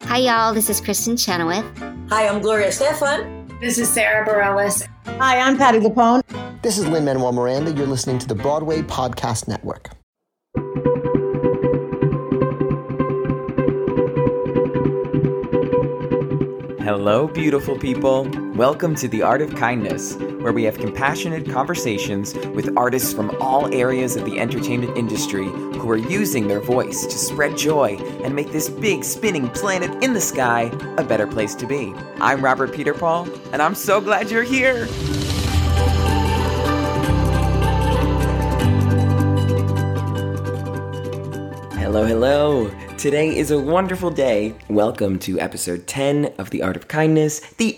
Hi, y'all. This is Kristen Chenoweth. Hi, I'm Gloria Stefan. This is Sarah Bareilles. Hi, I'm Patti LuPone. This is Lin-Manuel Miranda. You're listening to the Broadway Podcast Network. Hello, beautiful people. Welcome to The Art of Kindness, where we have compassionate conversations with artists from all areas of the entertainment industry who are using their voice to spread joy and make this big spinning planet in the sky a better place to be. I'm Robert Peter Paul, and I'm so glad you're here. Hello, hello. Today is a wonderful day. Welcome to episode 10 of The Art of Kindness, the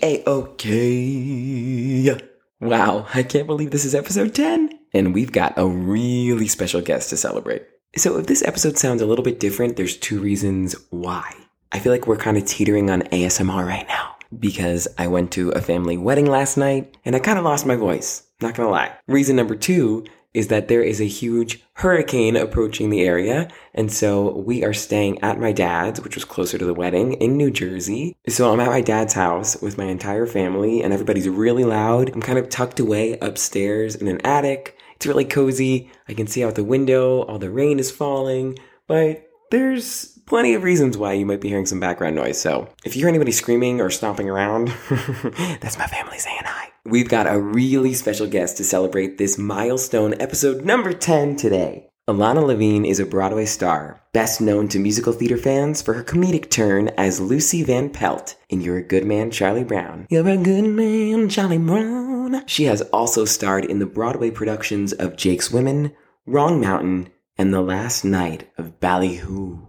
A-OK. Wow, I can't believe this is episode 10. And we've got a really special guest to celebrate. So if this episode sounds a little bit different, there's two reasons why. I feel like we're kind of teetering on ASMR right now because I went to a family wedding last night and I kind of lost my voice. Not gonna lie. Reason number two is that there is a huge hurricane approaching the area. And so we are staying at my dad's, which was closer to the wedding, in New Jersey. So I'm at my dad's house with my entire family and everybody's really loud. I'm kind of tucked away upstairs in an attic. It's really cozy. I can see out the window. All the rain is falling. But there's plenty of reasons why you might be hearing some background noise. So if you hear anybody screaming or stomping around, that's my family saying hi. We've got a really special guest to celebrate this milestone episode number 10 today. Ilana Levine is a Broadway star, best known to musical theater fans for her comedic turn as Lucy Van Pelt in You're a Good Man, Charlie Brown. You're a good man, Charlie Brown. She has also starred in the Broadway productions of Jake's Women, Wrong Mountain, and The Last Night of Ballyhoo.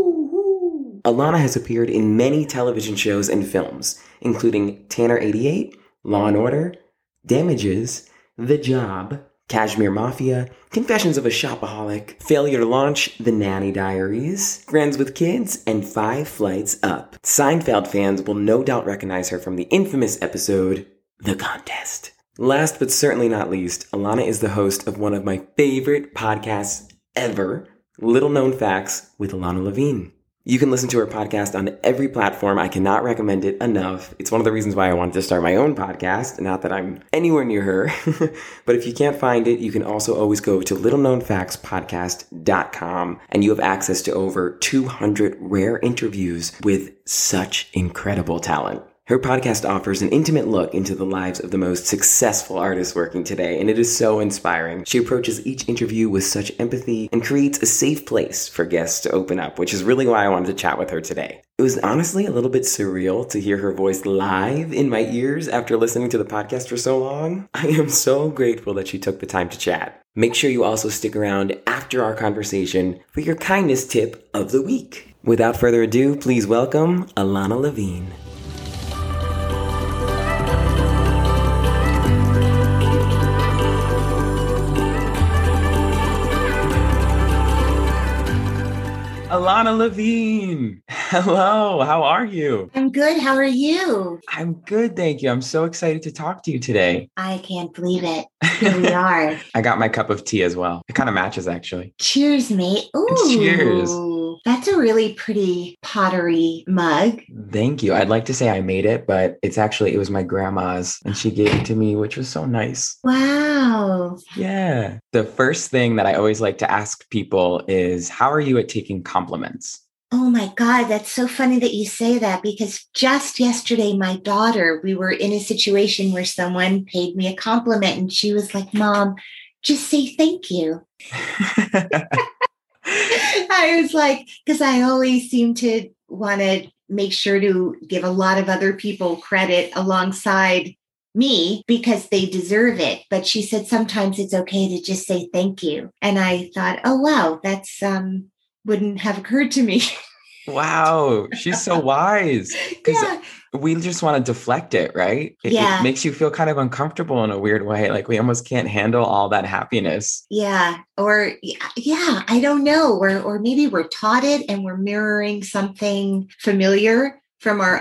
Ilana has appeared in many television shows and films, including Tanner 88, Law & Order, Damages, The Job, Kashmir Mafia, Confessions of a Shopaholic, Failure to Launch, The Nanny Diaries, Friends with Kids, and 5 Flights Up. Seinfeld fans will no doubt recognize her from the infamous episode, The Contest. Last but certainly not least, Ilana is the host of one of my favorite podcasts ever, Little Known Facts with Ilana Levine. You can listen to her podcast on every platform. I cannot recommend it enough. It's one of the reasons why I wanted to start my own podcast. Not that I'm anywhere near her. But if you can't find it, you can also always go to littleknownfactspodcast.com and you have access to over 200 rare interviews with such incredible talent. Her podcast offers an intimate look into the lives of the most successful artists working today, and it is so inspiring. She approaches each interview with such empathy and creates a safe place for guests to open up, which is really why I wanted to chat with her today. It was honestly a little bit surreal to hear her voice live in my ears after listening to the podcast for so long. I am so grateful that she took the time to chat. Make sure you also stick around after our conversation for your kindness tip of the week. Without further ado, please welcome Ilana Levine. Ilana Levine. Hello, how are you? I'm good. How are you? I'm good, thank you. I'm so excited to talk to you today. I can't believe it. Here we are. I got my cup of tea as well. It kind of matches, actually. Cheers, mate. Ooh. Cheers. That's a really pretty pottery mug. Thank you. I'd like to say I made it, but it was my grandma's and she gave it to me, which was so nice. Wow. Yeah. The first thing that I always like to ask people is, how are you at taking compliments? Oh my God, that's so funny that you say that because just yesterday, my daughter, we were in a situation where someone paid me a compliment and she was like, Mom, just say thank you. I was like, because I always seem to want to make sure to give a lot of other people credit alongside me because they deserve it. But she said sometimes it's okay to just say thank you. And I thought, oh, wow, that's wouldn't have occurred to me. Wow, she's so wise. Because we just want to deflect it, right? It makes you feel kind of uncomfortable in a weird way. Like we almost can't handle all that happiness. Yeah. Or, I don't know. Or maybe we're taught it and we're mirroring something familiar from our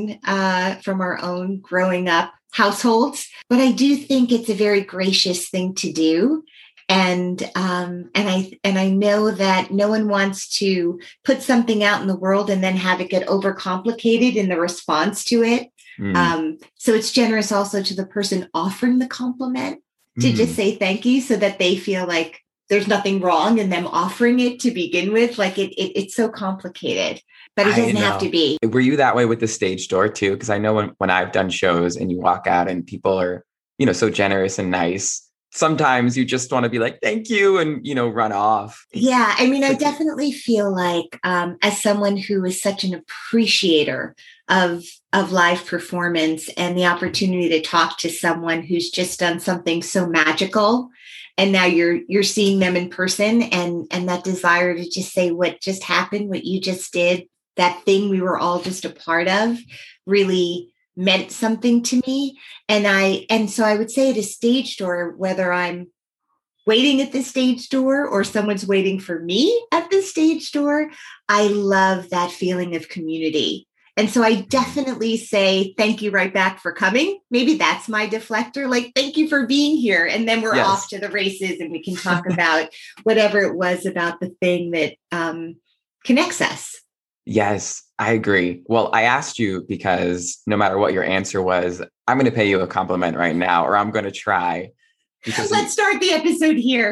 own growing up households. But I do think it's a very gracious thing to do. And I know that no one wants to put something out in the world and then have it get overcomplicated in the response to it. So it's generous also to the person offering the compliment to just say thank you, so that they feel like there's nothing wrong in them offering it to begin with. Like it's so complicated, but it doesn't have to be. Were you that way with the stage door too? Because I know when I've done shows and you walk out and people are, so generous and nice, sometimes you just want to be like, thank you, and, run off. Yeah. I mean, I definitely feel like as someone who is such an appreciator of live performance and the opportunity to talk to someone who's just done something so magical, and now you're seeing them in person, and that desire to just say what just happened, what you just did, that thing we were all just a part of, really meant something to me. And so I would say at a stage door, whether I'm waiting at the stage door or someone's waiting for me at the stage door, I love that feeling of community. And so I definitely say thank you right back for coming. Maybe that's my deflector. Like, thank you for being here. And then we're off to the races and we can talk about whatever it was about the thing that connects us. Yes, I agree. Well, I asked you because no matter what your answer was, I'm going to pay you a compliment right now, or I'm going to try. Let's start the episode here.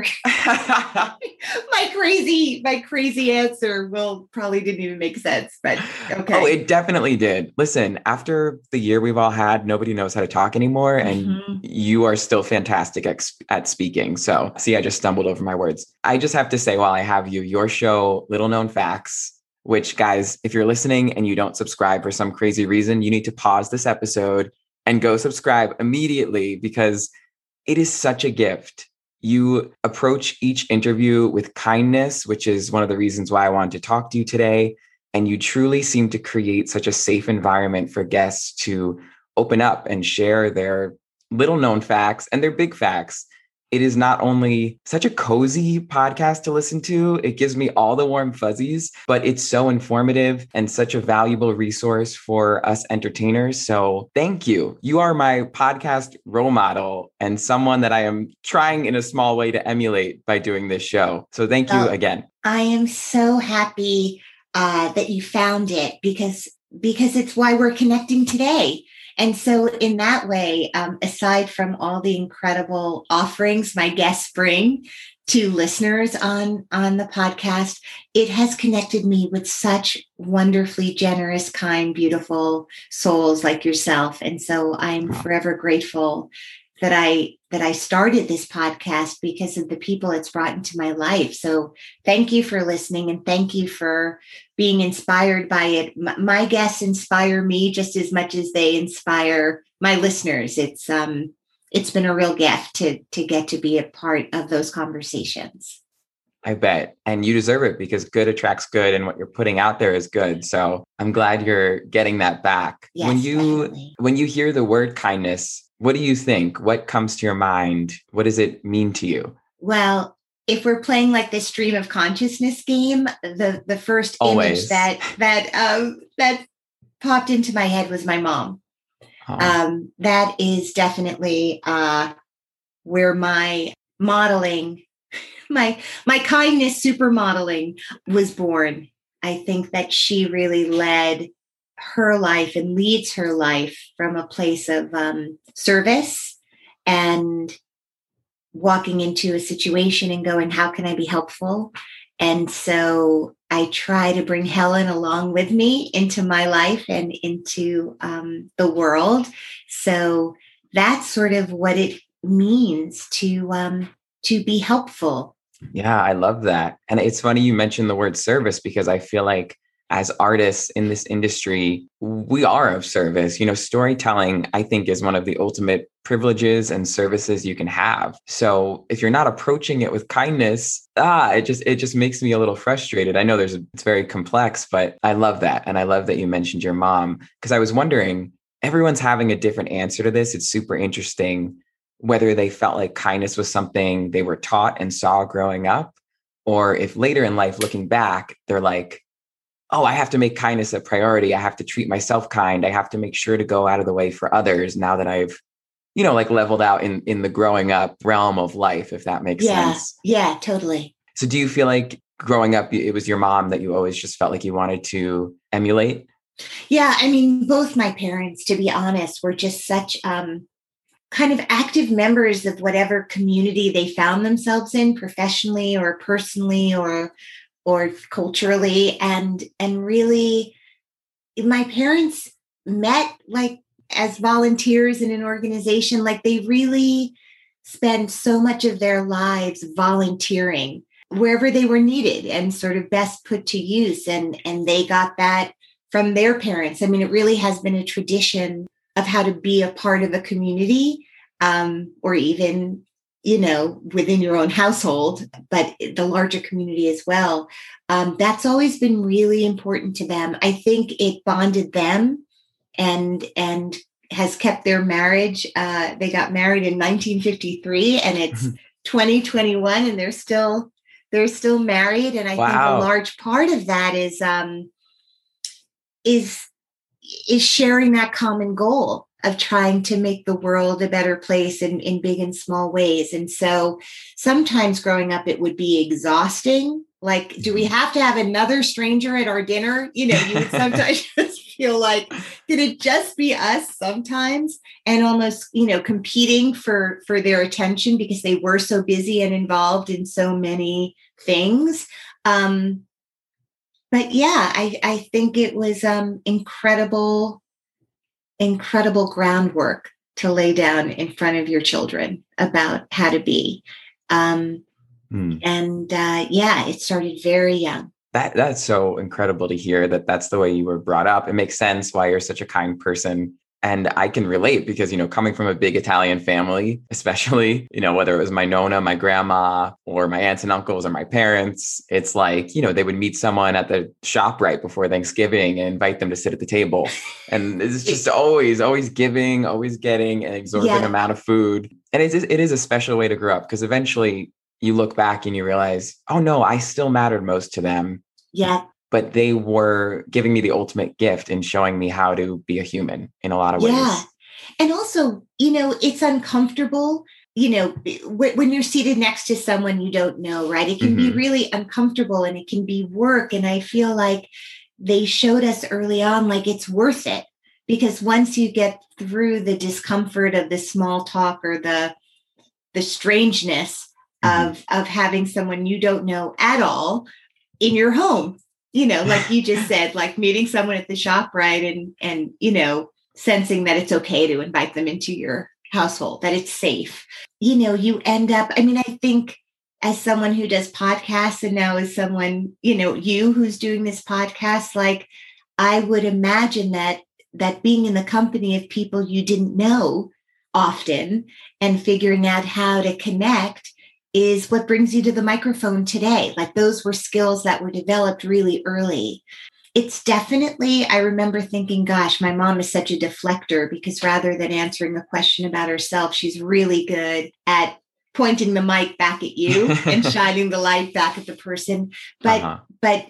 My crazy answer probably didn't even make sense, but okay. Oh, it definitely did. Listen, after the year we've all had, nobody knows how to talk anymore. And you are still fantastic at speaking. So see, I just stumbled over my words. I just have to say, while I have you, your show, Little Known Facts, which, guys, if you're listening and you don't subscribe for some crazy reason, you need to pause this episode and go subscribe immediately, because it is such a gift. You approach each interview with kindness, which is one of the reasons why I wanted to talk to you today. And you truly seem to create such a safe environment for guests to open up and share their little known facts and their big facts. It is not only such a cozy podcast to listen to, it gives me all the warm fuzzies, but it's so informative and such a valuable resource for us entertainers. So thank you. You are my podcast role model and someone that I am trying in a small way to emulate by doing this show. So thank you again. I am so happy that you found it, because it's why we're connecting today. And so in that way, aside from all the incredible offerings my guests bring to listeners on the podcast, it has connected me with such wonderfully generous, kind, beautiful souls like yourself. And so I'm forever grateful that I started this podcast because of the people it's brought into my life. So thank you for listening, and thank you for being inspired by it. My guests inspire me just as much as they inspire my listeners. It's been a real gift to get to be a part of those conversations. I bet. And you deserve it, because good attracts good, and what you're putting out there is good. So I'm glad you're getting that back. Yes, when you hear the word kindness, what do you think? What comes to your mind? What does it mean to you? Well, if we're playing like the stream of consciousness game, the first Always. image that popped into my head was my mom. That is definitely where my modeling, my kindness supermodeling was born. I think that she really led her life and leads her life from a place of service and walking into a situation and going, how can I be helpful? And so I try to bring Helen along with me into my life and into the world. So that's sort of what it means to be helpful. Yeah, I love that. And it's funny you mentioned the word service, because I feel like as artists in this industry, we are of service. Storytelling, I think, is one of the ultimate privileges and services you can have. So if you're not approaching it with kindness, it just makes me a little frustrated. I know it's very complex, but I love that. And I love that you mentioned your mom, because I was wondering, everyone's having a different answer to this. It's super interesting whether they felt like kindness was something they were taught and saw growing up, or if later in life, looking back, they're like, oh, I have to make kindness a priority. I have to treat myself kind. I have to make sure to go out of the way for others now that I've, like leveled out in the growing up realm of life, if that makes sense. Yeah, totally. So do you feel like growing up, it was your mom that you always just felt like you wanted to emulate? Yeah, I mean, both my parents, to be honest, were just such kind of active members of whatever community they found themselves in, professionally or personally or culturally. And really, my parents met like as volunteers in an organization. Like they really spent so much of their lives volunteering wherever they were needed and sort of best put to use. And they got that from their parents. I mean, it really has been a tradition of how to be a part of a community, or even, within your own household, but the larger community as well. That's always been really important to them. I think it bonded them and has kept their marriage. They got married in 1953 and it's 2021 and they're still married. And I think a large part of that is sharing that common goal of trying to make the world a better place in big and small ways. And so sometimes growing up, it would be exhausting. Like, do we have to have another stranger at our dinner? You would sometimes just feel like, did it just be us sometimes? And almost, competing for their attention because they were so busy and involved in so many things. But yeah, I think it was incredible groundwork to lay down in front of your children about how to be. And it started very young. That's so incredible to hear that that's the way you were brought up. It makes sense why you're such a kind person. And I can relate because, coming from a big Italian family, especially, whether it was my nonna, my grandma, or my aunts and uncles or my parents, it's like, they would meet someone at the shop right before Thanksgiving and invite them to sit at the table. And it's just always giving, always getting an exorbitant amount of food. And it is a special way to grow up because eventually you look back and you realize, oh no, I still mattered most to them. Yeah. But they were giving me the ultimate gift in showing me how to be a human in a lot of ways. Yeah. And also, it's uncomfortable, when you're seated next to someone you don't know, right? It can be really uncomfortable and it can be work. And I feel like they showed us early on, like it's worth it because once you get through the discomfort of the small talk or the strangeness of having someone you don't know at all in your home, like you just said, like meeting someone at the shop, right? And, sensing that it's okay to invite them into your household, that it's safe. You end up, I think as someone who does podcasts and now as someone, you who's doing this podcast, like I would imagine that being in the company of people you didn't know often and figuring out how to connect is what brings you to the microphone today. Like those were skills that were developed really early. It's definitely, I remember thinking, gosh, my mom is such a deflector because rather than answering a question about herself, she's really good at pointing the mic back at you and shining the light back at the person. But by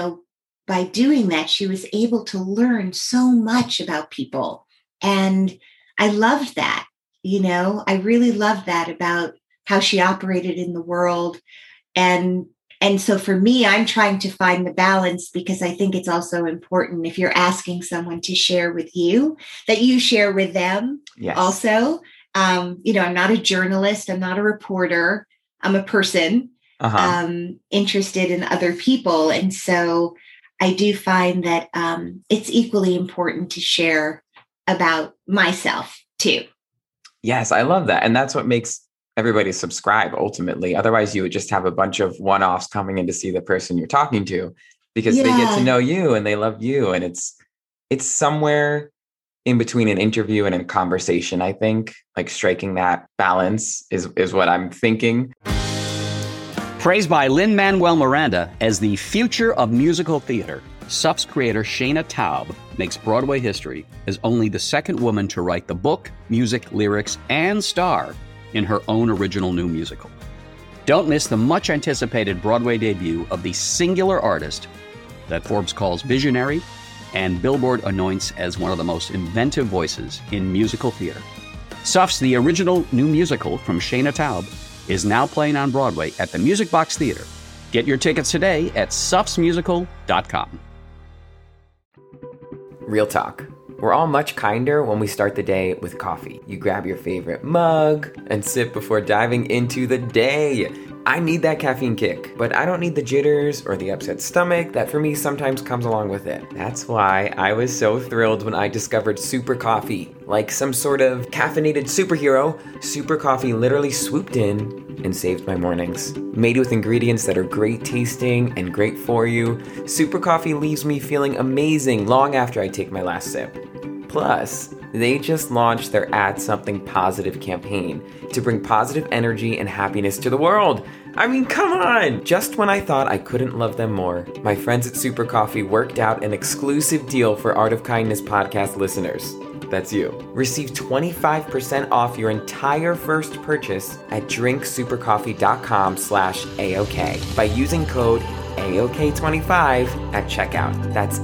doing that, she was able to learn so much about people. And I loved that, I really loved that about how she operated in the world. And so for me, I'm trying to find the balance because I think it's also important if you're asking someone to share with you, that you share with them also. I'm not a journalist. I'm not a reporter. I'm a person interested in other people. And so I do find that it's equally important to share about myself too. Yes, I love that. And that's what makes everybody subscribe ultimately. Otherwise, you would just have a bunch of one-offs coming in to see the person you're talking to because they get to know you and they love you. And it's somewhere in between an interview and a conversation, I think, like striking that balance is what I'm thinking. Praised by Lin-Manuel Miranda as the future of musical theater, SUP's creator Shana Taub makes Broadway history as only the second woman to write the book, music, lyrics, and star in her own original new musical. Don't miss the much-anticipated Broadway debut of the singular artist that Forbes calls visionary and Billboard anoints as one of the most inventive voices in musical theater. Suffs, the original new musical from Shayna Taub, is now playing on Broadway at the Music Box Theater. Get your tickets today at suffsmusical.com. Real talk. We're all much kinder when we start the day with coffee. You grab your favorite mug and sip before diving into the day. I need that caffeine kick, but I don't need the jitters or the upset stomach that for me sometimes comes along with it. That's why I was so thrilled when I discovered Super Coffee. Like some sort of caffeinated superhero, Super Coffee literally swooped in and saved my mornings. Made with ingredients that are great tasting and great for you, Super Coffee leaves me feeling amazing long after I take my last sip. Plus, they just launched their Add Something Positive campaign to bring positive energy and happiness to the world. I mean, come on! Just when I thought I couldn't love them more, my friends at Super Coffee worked out an exclusive deal for Art of Kindness podcast listeners. That's you. Receive 25% off your entire first purchase at drinksupercoffee.com/AOK by using code AOK25 at checkout. That's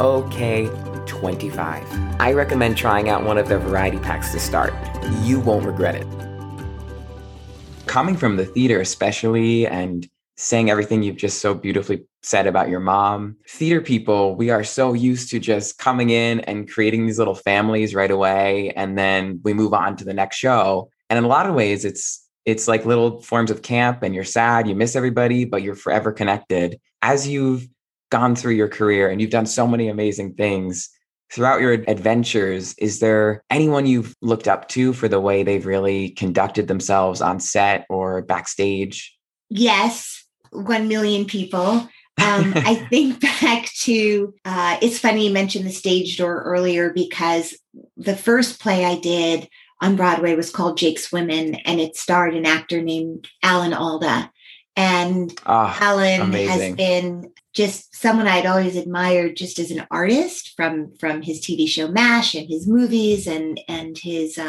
AOK25. I recommend trying out one of their variety packs to start. You won't regret it. Coming from the theater especially, and saying everything you've just so beautifully said about your mom, theater people, we are so used to just coming in and creating these little families right away, and then we move on to the next show. And in a lot of ways, it's like little forms of camp, and you're sad, you miss everybody, but you're forever connected. As you've gone through your career and you've done so many amazing things, throughout your adventures, is there anyone you've looked up to for the way they've really conducted themselves on set or backstage? Yes, 1 million people. I think back to, it's funny you mentioned the stage door earlier, because the first play I did on Broadway was called Jake's Women, and it starred an actor named Alan Alda. And Alan amazing. has been just someone I'd always admired just as an artist from his TV show MASH and his movies and his,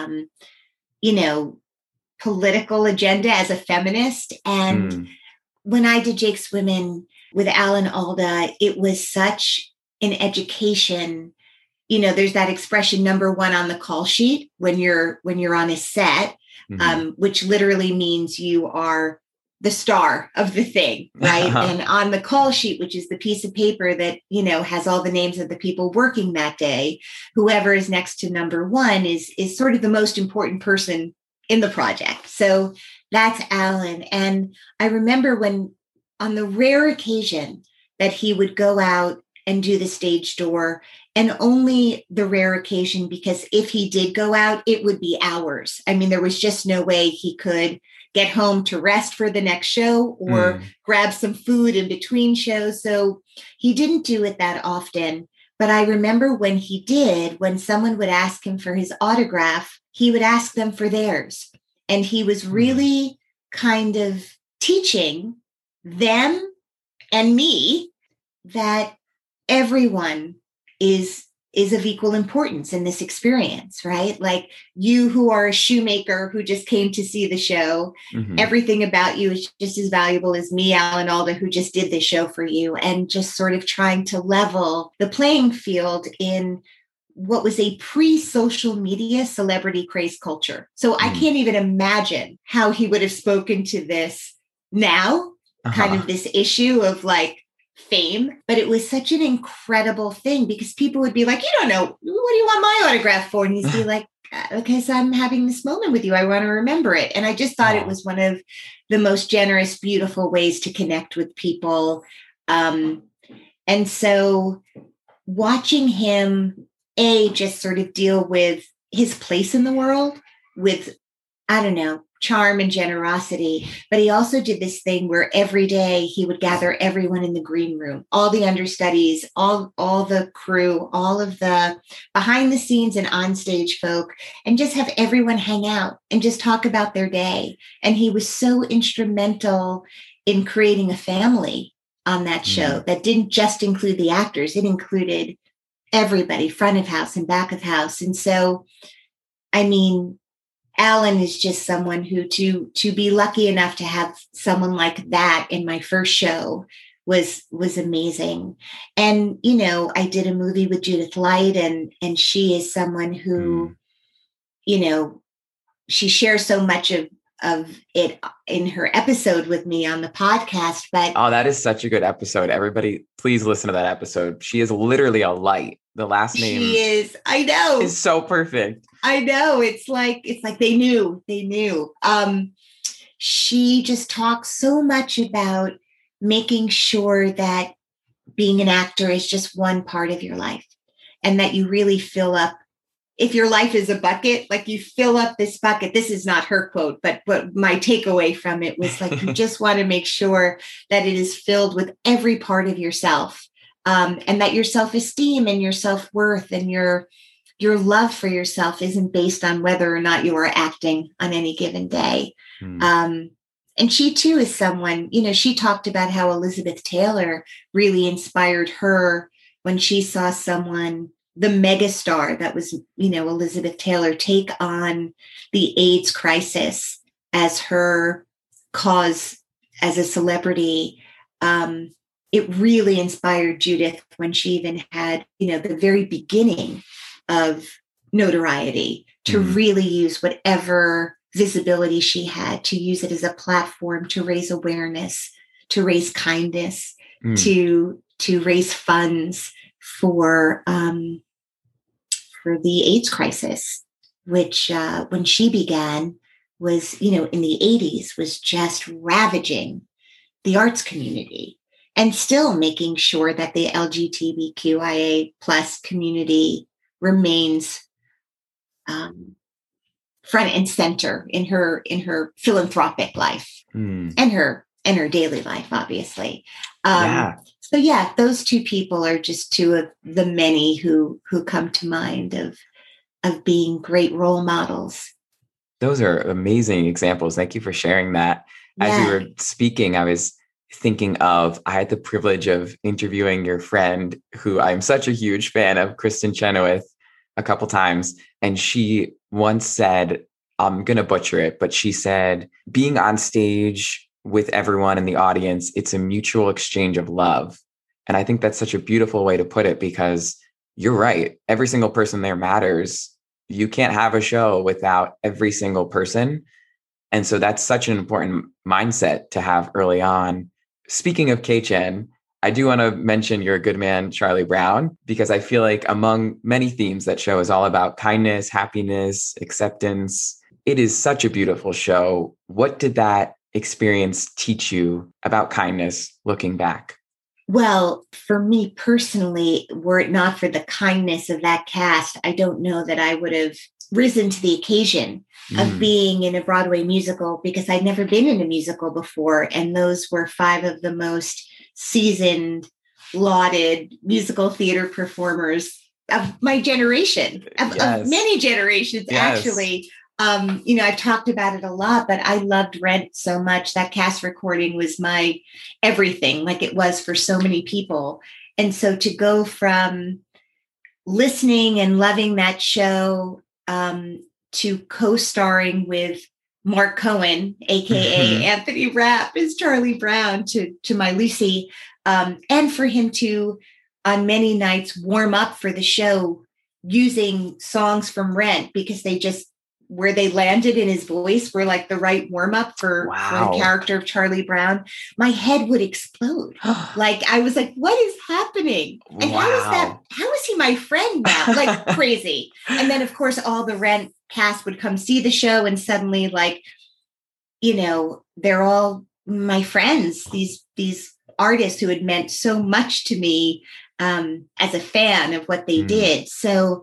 political agenda as a feminist. And when I did Jake's Women with Alan Alda, it was such an education. You know, there's that expression, number one on the call sheet when you're on a set, which literally means you are the star of the thing, right? And on the call sheet, which is the piece of paper that, has all the names of the people working that day, whoever is next to number one is sort of the most important person in the project. So that's Alan. And I remember when, on the rare occasion that he would go out and do the stage door, and only the rare occasion, because if he did go out, it would be hours. I mean, there was just no way he could get home to rest for the next show or grab some food in between shows. So he didn't do it that often. But I remember when he did, when someone would ask him for his autograph, he would ask them for theirs. And he was really kind of teaching them and me that everyone is of equal importance in this experience, right? Like you who are a shoemaker who just came to see the show, everything about you is just as valuable as me, Alan Alda, who just did the show for you, and just sort of trying to level the playing field in what was a pre-social media celebrity craze culture. So I can't even imagine how he would have spoken to this now, kind of this issue of like fame, but it was such an incredible thing because people would be like, you don't know, what do you want my autograph for? And he'd be like, because I'm having this moment with you. I want to remember it. And I just thought it was one of the most generous, beautiful ways to connect with people. And so watching him, just sort of deal with his place in the world with, I don't know, charm and generosity. But he also did this thing where every day he would gather everyone in the green room, all the understudies, all the crew, all of the behind the scenes and onstage folk, and just have everyone hang out and just talk about their day. And he was so instrumental in creating a family on that show that didn't just include the actors. It included everybody, front of house and back of house. And so, I mean, Alan is just someone who to be lucky enough to have someone like that in my first show was amazing. And, you know, I did a movie with Judith Light, and she is someone who, you know, she shares so much of it in her episode with me on the podcast. But oh, that is such a good episode. Everybody, please listen to that episode. She is literally a light. The last name she is, I know, is so perfect. I know. It's like they knew. She just talks so much about making sure that being an actor is just one part of your life, and that you really fill up. If your life is a bucket, like you fill up this bucket. This is not her quote, but my takeaway from it was like, you just want to make sure that it is filled with every part of yourself, and that your self-esteem and your self-worth and your love for yourself isn't based on whether or not you are acting on any given day. And she too is someone, she talked about how Elizabeth Taylor really inspired her when she saw someone, the megastar that was, Elizabeth Taylor, take on the AIDS crisis as her cause as a celebrity. It really inspired Judith when she even had, the very beginning of notoriety to really use whatever visibility she had, to use it as a platform to raise awareness, to raise kindness, to raise funds for the AIDS crisis, which when she began was, in the 80s, was just ravaging the arts community, and still making sure that the LGBTQIA plus community remains front and center in her philanthropic life and her daily life, obviously. So yeah, those two people are just two of the many who come to mind of being great role models. Those are amazing examples. Thank you for sharing that. As you were speaking, I was thinking of, I had the privilege of interviewing your friend, who I'm such a huge fan of, Kristin Chenoweth, a couple times. And she once said, I'm going to butcher it, but she said, being on stage with everyone in the audience, it's a mutual exchange of love. And I think that's such a beautiful way to put it, because you're right. Every single person there matters. You can't have a show without every single person. And so that's such an important mindset to have early on. Speaking of K-Chen, I do want to mention your good man, Charlie Brown, because I feel like among many themes, that show is all about kindness, happiness, acceptance. It is such a beautiful show. What did that experience teach you about kindness looking back? Well, for me personally, were it not for the kindness of that cast, I don't know that I would have risen to the occasion of being in a Broadway musical, because I'd never been in a musical before. And those were 5 of the most seasoned, lauded musical theater performers of my generation, of many generations, actually. I've talked about it a lot, but I loved Rent so much. That cast recording was my everything, like it was for so many people. And so to go from listening and loving that show to co-starring with Mark Cohen, aka Anthony Rapp, as Charlie Brown, to my Lucy, and for him to, on many nights, warm up for the show using songs from Rent, because they just, where they landed in his voice were like the right warm up for the character of Charlie Brown. My head would explode. Like, I was like, what is happening? And how is he my friend now? Like, crazy. And then of course, all the Rent cast would come see the show, and suddenly, like, they're all my friends, these artists who had meant so much to me as a fan of what they did. So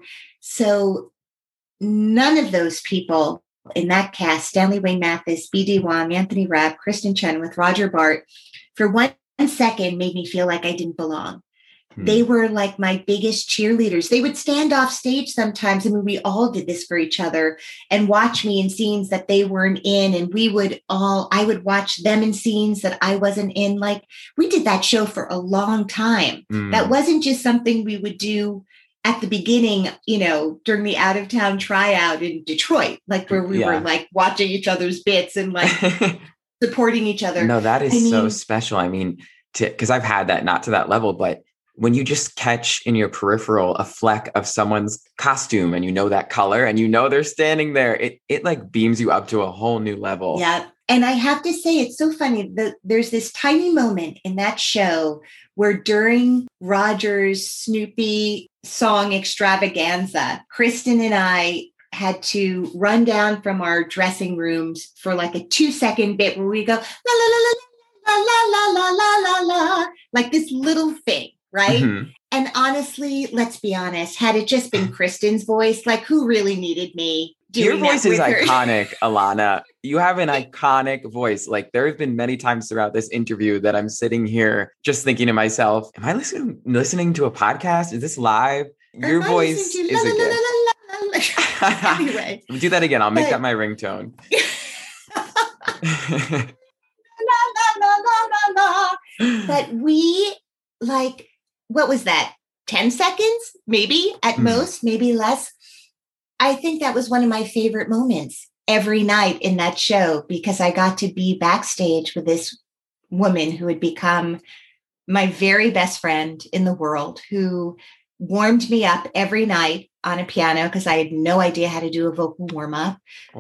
none of those people in that cast, Stanley Wayne Mathis, B.D. Wong, Anthony Rapp, Kristin Chenoweth, Roger Bart, for 1 second made me feel like I didn't belong. They were like my biggest cheerleaders. They would stand off stage sometimes. I mean, we all did this for each other, and watch me in scenes that they weren't in. And I would watch them in scenes that I wasn't in. Like, we did that show for a long time. That wasn't just something we would do at the beginning, during the out of town tryout in Detroit, like where we were like watching each other's bits and like supporting each other. No, that is so special. I mean, because I've had that, not to that level, but when you just catch in your peripheral a fleck of someone's costume and you know that color and you know they're standing there, it like beams you up to a whole new level. Yeah. And I have to say, it's so funny. There's this tiny moment in that show where during Roger's Snoopy song extravaganza, Kristen and I had to run down from our dressing rooms for like a 2-second bit where we go, la, la, la, la, la, la, la, la, la, la, like this little thing. Right. Mm-hmm. And honestly, let's be honest, had it just been Kristen's voice, like who really needed me? Your voice is iconic, Alana. You have an iconic voice. Like there have been many times throughout this interview that I'm sitting here just thinking to myself, am I listening to a podcast? Is this live? Your voice is a gift. Anyway. Do that again. I'll make that my ringtone. But we like, what was that? 10 seconds, maybe at most, maybe less. I think that was one of my favorite moments every night in that show because I got to be backstage with this woman who had become my very best friend in the world, who warmed me up every night on a piano because I had no idea how to do a vocal warm-up,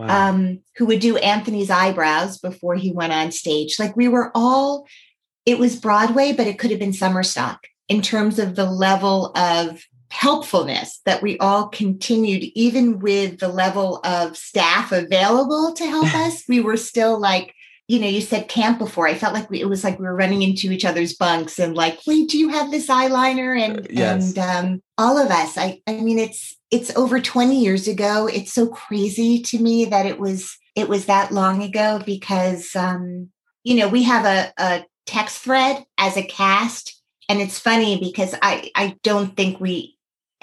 who would do Anthony's eyebrows before he went on stage. Like we were all, it was Broadway, but it could have been summer stock in terms of the level of helpfulness that we all continued, even with the level of staff available to help us. We were still like, you know, you said camp before. I felt like it was like we were running into each other's bunks and like, wait, do you have this eyeliner? And yes. And all of us. I mean, it's over 20 years ago. It's so crazy to me that it was that long ago because you know, we have a text thread as a cast. And it's funny because I don't think we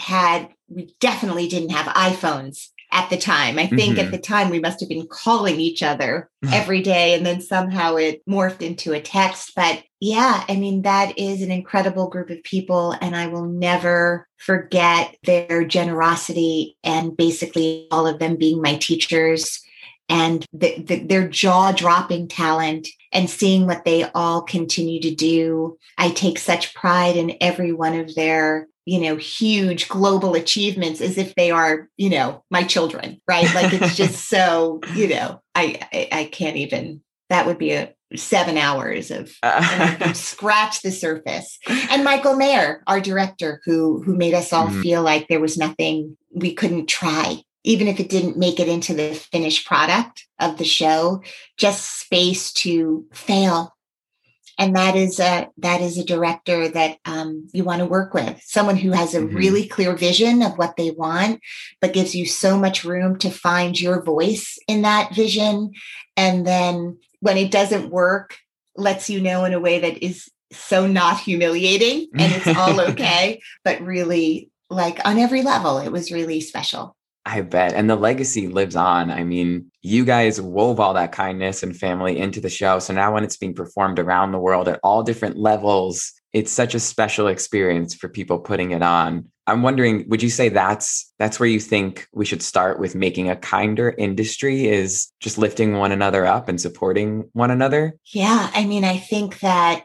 definitely didn't have iPhones at the time. I think at the time we must have been calling each other every day and then somehow it morphed into a text. But yeah, I mean, that is an incredible group of people and I will never forget their generosity and basically all of them being my teachers and their jaw-dropping talent and seeing what they all continue to do. I take such pride in every one of their, you know, huge global achievements as if they are, you know, my children, right? Like it's just so, you know, I can't even, that would be 7 hours of scratch the surface. And Michael Mayer, our director, who made us all feel like there was nothing we couldn't try. Even if it didn't make it into the finished product of the show, just space to fail. And that is a director that you want to work with, someone who has a really clear vision of what they want, but gives you so much room to find your voice in that vision. And then when it doesn't work, lets you know in a way that is so not humiliating and it's all okay, but really like on every level, it was really special. I bet. And the legacy lives on. I mean, you guys wove all that kindness and family into the show. So now when it's being performed around the world at all different levels, it's such a special experience for people putting it on. I'm wondering, would you say that's where you think we should start with making a kinder industry, is just lifting one another up and supporting one another? Yeah. I mean, I think that,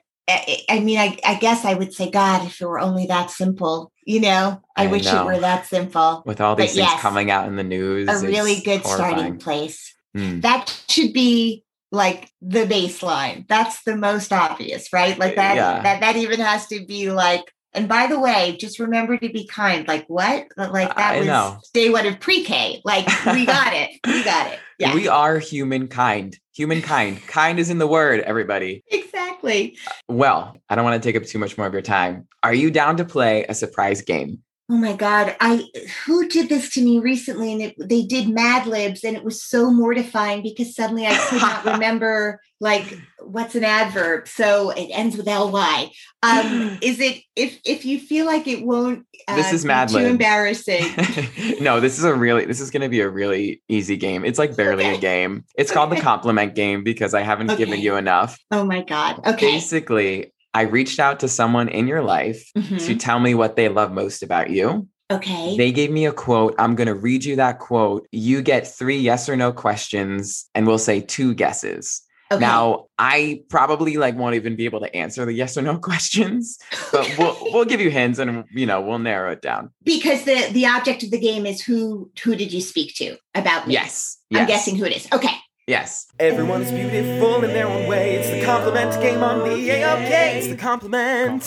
I guess I would say, God, if it were only that simple, you know, I wish it were that simple. With all these things coming out in the news. A really good starting place. That should be like the baseline. That's the most obvious, right? Like that even has to be like, and by the way, just remember to be kind. Like what? Like that was day one of pre-K. Like we got it. We got it. Yeah. We are humankind. Humankind. Kind is in the word, everybody. Exactly. Well, I don't want to take up too much more of your time. Are you down to play a surprise game? Oh my God. Who did this to me recently? And they did Mad Libs and it was so mortifying because suddenly I could not remember like what's an adverb. So it ends with ly. Is it, if you feel like it won't this is Mad Libs. Too embarrassing. No, this is going to be a really easy game. It's like barely a game. It's called the compliment game because I haven't given you enough. Oh my God. Okay. Basically, I reached out to someone in your life to tell me what they love most about you. Okay. They gave me a quote. I'm going to read you that quote. You get 3 yes or no questions and we'll say 2 guesses. Okay. Now, I probably won't even be able to answer the yes or no questions, but we'll give you hints and we'll narrow it down. Because the object of the game is who did you speak to about me? Yes. I'm guessing who it is. Okay. Yes. Everyone is beautiful in their own way. It's the compliment game on the AOK. It's the compliment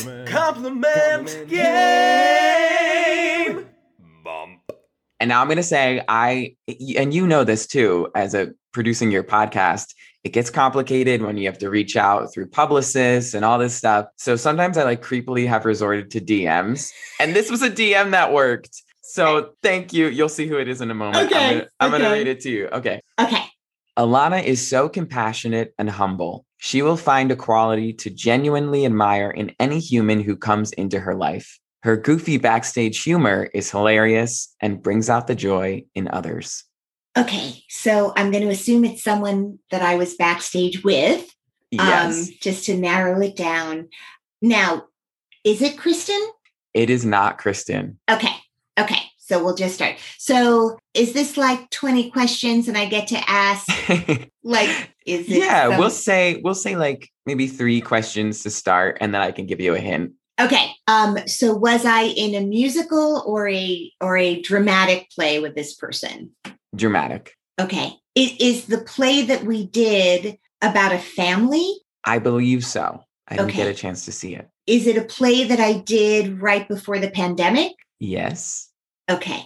game. Bump. And now I'm going to say and you know this too, as a producing your podcast, it gets complicated when you have to reach out through publicists and all this stuff. So sometimes I creepily have resorted to DMs, and this was a DM that worked. So thank you. You'll see who it is in a moment. Okay. I'm going to read it to you. Okay. Okay. Alana is so compassionate and humble. She will find a quality to genuinely admire in any human who comes into her life. Her goofy backstage humor is hilarious and brings out the joy in others. Okay, so I'm going to assume it's someone that I was backstage with, Yes. Just to narrow it down. Now, is it Kristen? It is not Kristen. Okay, so we'll just start. So is this 20 questions and I get to ask, is it? Yeah, we'll say maybe 3 questions to start, and then I can give you a hint. Okay, so was I in a musical or a dramatic play with this person? Dramatic. Okay. Is the play that we did about a family? I believe so. I didn't get a chance to see it. Is it a play that I did right before the pandemic? Yes. Okay.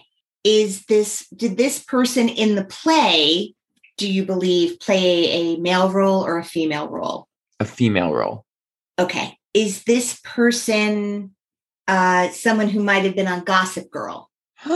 Did this person in the play, do you believe, play a male role or a female role? A female role. Okay. Is this person someone who might have been on Gossip Girl?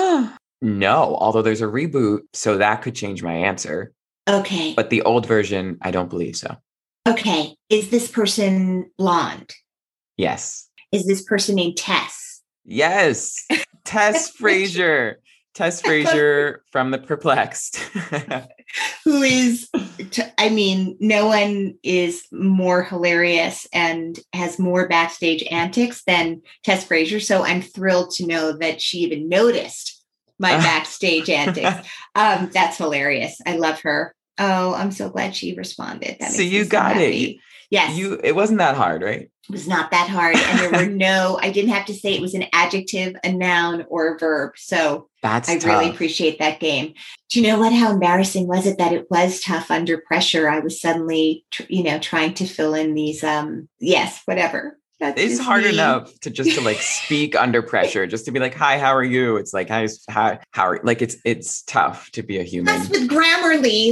No, although there's a reboot, so that could change my answer. Okay. But the old version, I don't believe so. Okay. Is this person blonde? Yes. Is this person named Tess? Yes. Tess Frazier. Tess Frazier from The Perplexed. Who is, no one is more hilarious and has more backstage antics than Tess Frazier. So I'm thrilled to know that she even noticed my backstage antics. That's hilarious. I love her. Oh, I'm so glad she responded. That so you got it. Yes. It wasn't that hard, right? It was not that hard. And there were I didn't have to say it was an adjective, a noun, or a verb. So I really appreciate that game. Do you know how embarrassing was it that it was tough under pressure? I was suddenly, trying to fill in these, whatever. It's hard enough to speak under pressure, just to be hi, how are you? It's how are, it's tough to be a human. That's with Grammarly,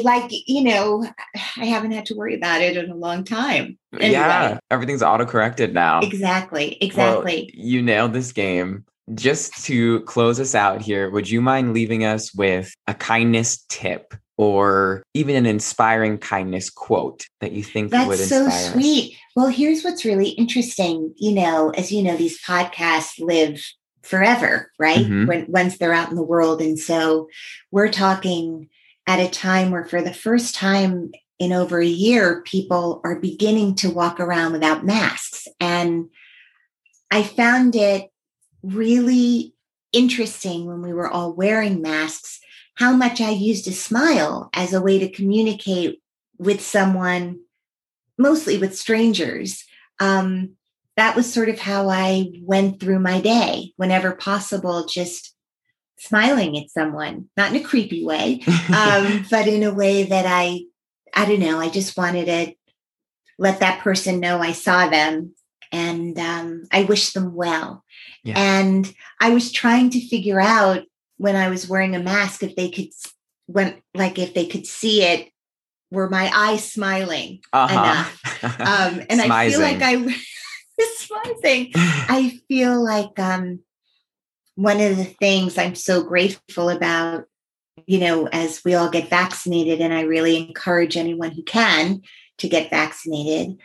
I haven't had to worry about it in a long time. Anyway. Yeah, everything's auto-corrected now. Exactly. Well, you nailed this game. Just to close us out here, would you mind leaving us with a kindness tip or even an inspiring kindness quote that you think would inspire us? That's so sweet. Well, here's what's really interesting. As you know, these podcasts live forever, right? Mm-hmm. Once they're out in the world. And so we're talking at a time where for the first time in over a year, people are beginning to walk around without masks. And I found it really interesting when we were all wearing masks, how much I used a smile as a way to communicate with someone, mostly with strangers. That was sort of how I went through my day, whenever possible, just smiling at someone, not in a creepy way, but in a way that I don't know, I just wanted to let that person know I saw them and I wish them well. Yeah. And I was trying to figure out when I was wearing a mask, if they could see it, were my eyes smiling enough? And I feel like I was smizing. I feel like one of the things I'm so grateful about, as we all get vaccinated, and I really encourage anyone who can to get vaccinated,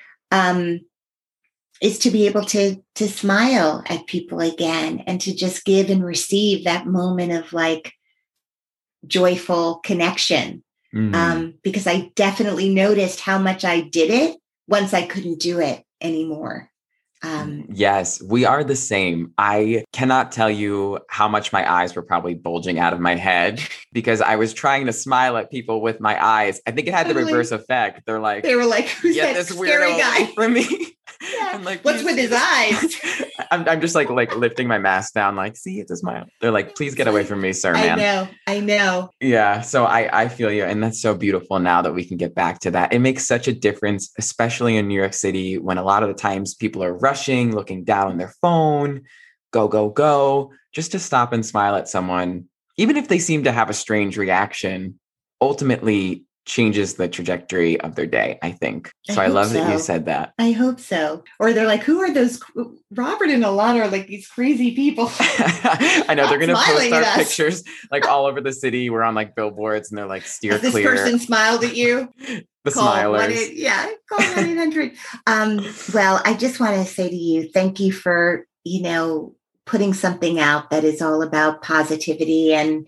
is to be able to smile at people again and to just give and receive that moment of joyful connection. Because I definitely noticed how much I did it once I couldn't do it anymore. Yes, we are the same. I cannot tell you how much my eyes were probably bulging out of my head because I was trying to smile at people with my eyes. I think it had the reverse effect. They were like, who's get that this scary weirdo guy away from me. Yeah. I'm like, what's with his eyes? I'm just like lifting my mask down, like, see, it's a smile. They're like, please get away from me, sir, man. I know. Yeah. So I feel you. And that's so beautiful now that we can get back to that. It makes such a difference, especially in New York City, when a lot of the times people are rushing, looking down on their phone, go, go, go, just to stop and smile at someone, even if they seem to have a strange reaction, ultimately changes the trajectory of their day, I think. So I love that you said that. I hope so. Or they're like, who are those? Robert and Alana are like these crazy people. I know they're going to post our pictures like all over the city. We're on like billboards and they're like, steer Has clear. This person smiled at you. The smilers. Call 1-800. Well, I just want to say to you, thank you for, putting something out that is all about positivity and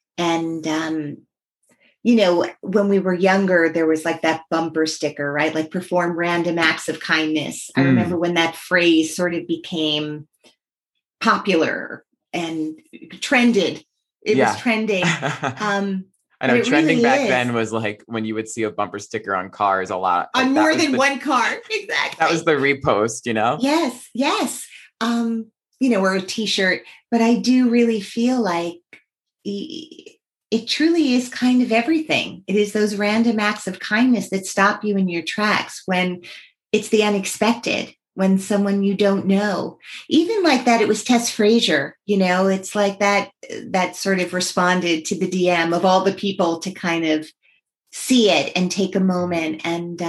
when we were younger, there was like that bumper sticker, right? Like perform random acts of kindness. I remember when that phrase sort of became popular and trended. It was trending. I know trending really back then was like when you would see a bumper sticker on cars a lot. Like on more than one car. Exactly. That was the repost, Yes. Or a t-shirt. But I do really feel like it truly is kind of everything. It is those random acts of kindness that stop you in your tracks when it's the unexpected, when someone you don't know, even like that. It was Tess Frazier, it's like that sort of responded to the DM of all the people to kind of see it and take a moment. And,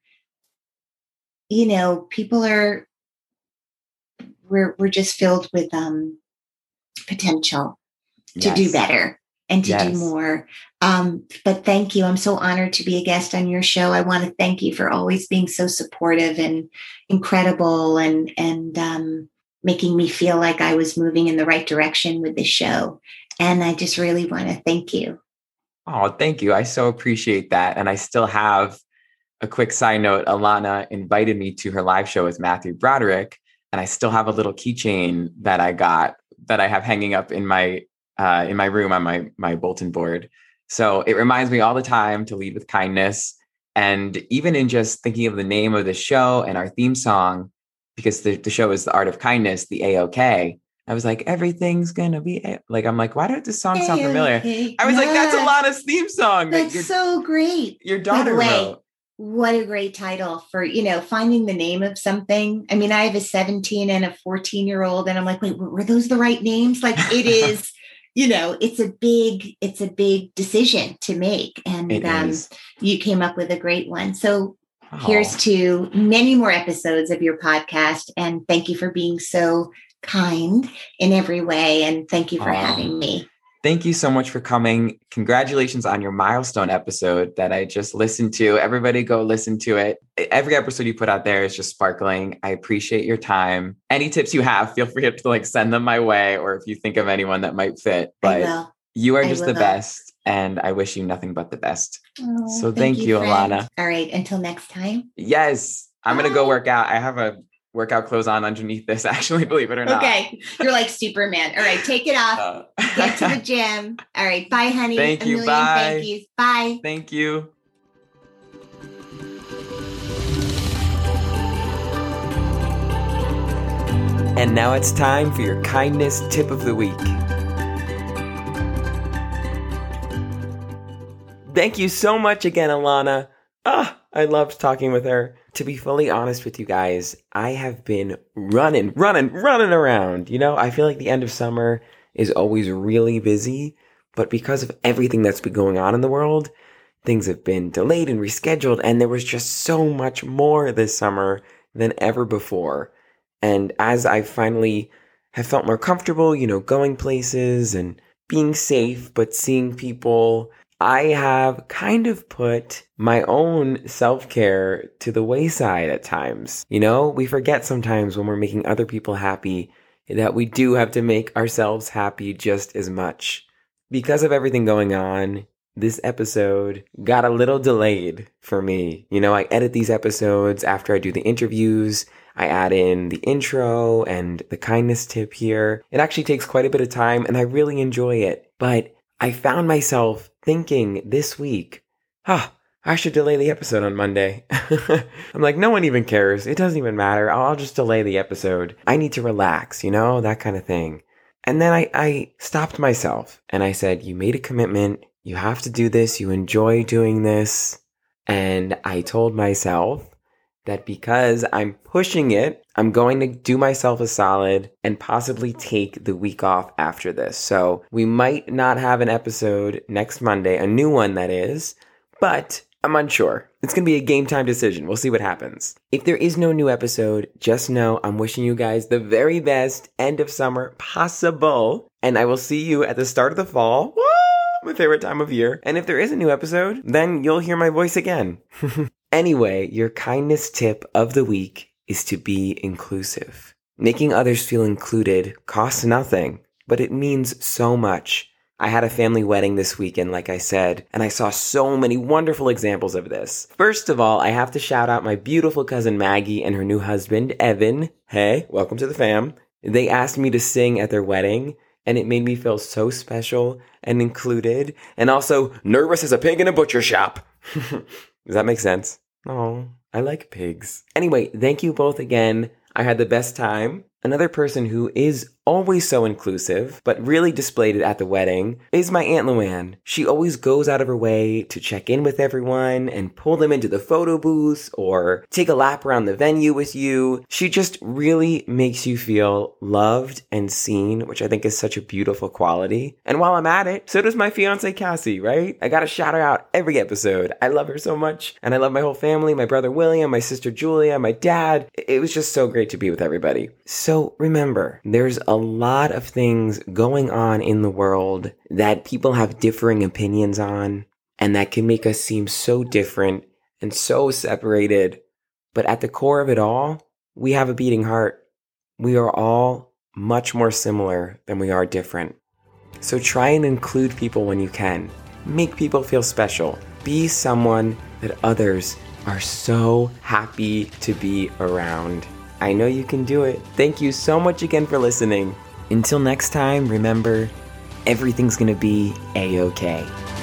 people we're just filled with potential to do better. And to do more. But thank you. I'm so honored to be a guest on your show. I want to thank you for always being so supportive and incredible and making me feel like I was moving in the right direction with the show. And I just really want to thank you. Oh, thank you. I so appreciate that. And I still have a quick side note. Alana invited me to her live show with Matthew Broderick. And I still have a little keychain that I got that I have hanging up in my room on my bulletin board. So it reminds me all the time to lead with kindness. And even in just thinking of the name of the show and our theme song, because the show is The Art of Kindness, the A-OK, I was like, everything's going to be like, I'm like, why did this song sound familiar? I was like, that's Alana's theme song. That's so great. Your daughter wrote. What a great title for, finding the name of something. I mean, I have a 17 and a 14-year-old and I'm like, wait, were those the right names? Like it is. It's a big decision to make. And you came up with a great one. So here's to many more episodes of your podcast. And thank you for being so kind in every way. And thank you for having me. Thank you so much for coming. Congratulations on your milestone episode that I just listened to. Everybody go listen to it. Every episode you put out there is just sparkling. I appreciate your time. Any tips you have, feel free to send them my way, or if you think of anyone that might fit. But you are just the best. And I wish you nothing but the best. Oh, so thank you, Alana. All right. Until next time. Yes. I'm going to go work out. I have a workout clothes on underneath this, actually, believe it or not. Okay. You're like Superman. All right. Take it off. Get to the gym. All right. Bye, honey. Thank you. Bye. Thank you. Bye. Thank you. And now it's time for your kindness tip of the week. Thank you so much again, Alana. I loved talking with her. To be fully honest with you guys, I have been running around. I feel like the end of summer is always really busy, but because of everything that's been going on in the world, things have been delayed and rescheduled, and there was just so much more this summer than ever before. And as I finally have felt more comfortable, going places and being safe, but seeing people, I have kind of put my own self-care to the wayside at times. We forget sometimes when we're making other people happy that we do have to make ourselves happy just as much. Because of everything going on, this episode got a little delayed for me. I edit these episodes after I do the interviews. I add in the intro and the kindness tip here. It actually takes quite a bit of time and I really enjoy it. But I found myself thinking this week, I should delay the episode on Monday. I'm like, no one even cares. It doesn't even matter. I'll just delay the episode. I need to relax, that kind of thing. And then I stopped myself and I said, you made a commitment. You have to do this. You enjoy doing this. And I told myself that because I'm pushing it, I'm going to do myself a solid and possibly take the week off after this. So we might not have an episode next Monday, a new one that is, but I'm unsure. It's going to be a game time decision. We'll see what happens. If there is no new episode, just know I'm wishing you guys the very best end of summer possible. And I will see you at the start of the fall. Woo! My favorite time of year. And if there is a new episode, then you'll hear my voice again. Anyway, your kindness tip of the week is to be inclusive. Making others feel included costs nothing, but it means so much. I had a family wedding this weekend, like I said, and I saw so many wonderful examples of this. First of all, I have to shout out my beautiful cousin Maggie and her new husband, Evan. Hey, welcome to the fam. They asked me to sing at their wedding, and it made me feel so special and included, and also nervous as a pig in a butcher shop. Does that make sense? Oh, I like pigs. Anyway, thank you both again. I had the best time. Another person who is always so inclusive, but really displayed it at the wedding, is my Aunt Luann. She always goes out of her way to check in with everyone and pull them into the photo booth or take a lap around the venue with you. She just really makes you feel loved and seen, which I think is such a beautiful quality. And while I'm at it, so does my fiance Cassie, right? I gotta shout her out every episode. I love her so much. And I love my whole family, my brother William, my sister Julia, my dad. It was just so great to be with everybody. So remember, there's a lot of things going on in the world that people have differing opinions on, and that can make us seem so different and so separated. But at the core of it all, we have a beating heart. We are all much more similar than we are different. So try and include people when you can. Make people feel special. Be someone that others are so happy to be around. I know you can do it. Thank you so much again for listening. Until next time, remember, everything's gonna be A-okay.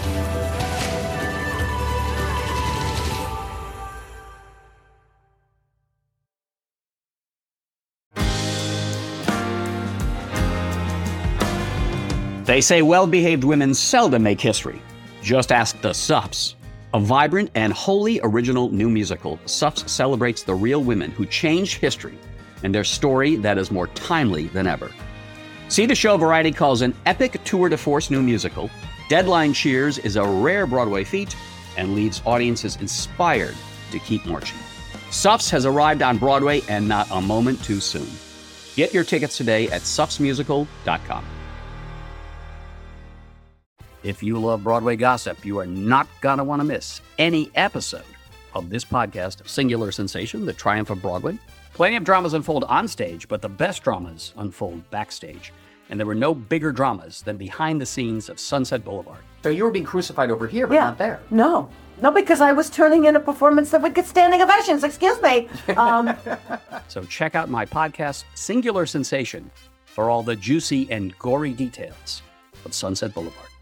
They say well-behaved women seldom make history. Just ask the Suffs. A vibrant and wholly original new musical, Suffs celebrates the real women who changed history and their story that is more timely than ever. See the show Variety calls an epic tour de force new musical. Deadline cheers is a rare Broadway feat and leaves audiences inspired to keep marching. Suffs has arrived on Broadway and not a moment too soon. Get your tickets today at suffsmusical.com. If you love Broadway gossip, you are not going to want to miss any episode of this podcast, Singular Sensation, The Triumph of Broadway. Plenty of dramas unfold on stage, but the best dramas unfold backstage. And there were no bigger dramas than behind the scenes of Sunset Boulevard. So you were being crucified over here, but not there. No, because I was turning in a performance that would get standing ovations. Excuse me. So check out my podcast, Singular Sensation, for all the juicy and gory details of Sunset Boulevard.